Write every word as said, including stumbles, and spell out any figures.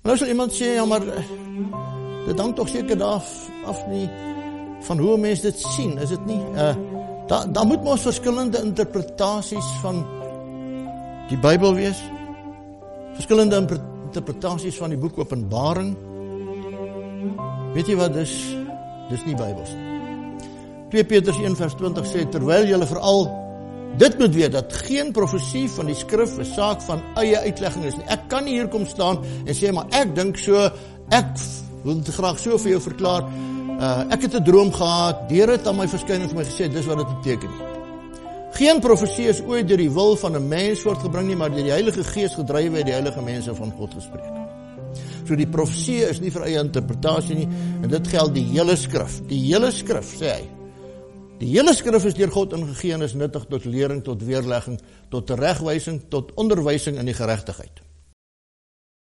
Nou sal iemand sê, ja maar, dit hang toch seker daar af nie, van hoe mens dit sien, is dit nie? Uh, daar, daar moet ons verskillende interpretasies van die Bybel wees, verskillende interpretasies van die boek Openbaring. Weet jy wat, dis, dis nie Bybels. twee Petrus een vers twintig sê, terwyl julle veral dit moet weet, dat geen profesie van die skrif 'n saak van eie uitlegging is nie. Ek kan nie hier kom staan en sê, maar ek dink so, ek wil dit graag so vir jou verklaar, uh, ek het 'n droom gehad, die Here het aan my verskyn en vir my gesê, dis wat dit beteken nie. Geen profesie is ooit deur die wil van 'n mens voortgebring nie, maar deur die Heilige Gees gedrywe het die heilige mense van God gespreek. So die profesie is nie vir eie interpretasie nie, en dit geld die hele skrif. Die hele skrif, sê hy. Die hele skrif is deur God ingegee en is nuttig tot lering, tot weerlegging, tot teregwysing, tot onderwysing in die geregtigheid.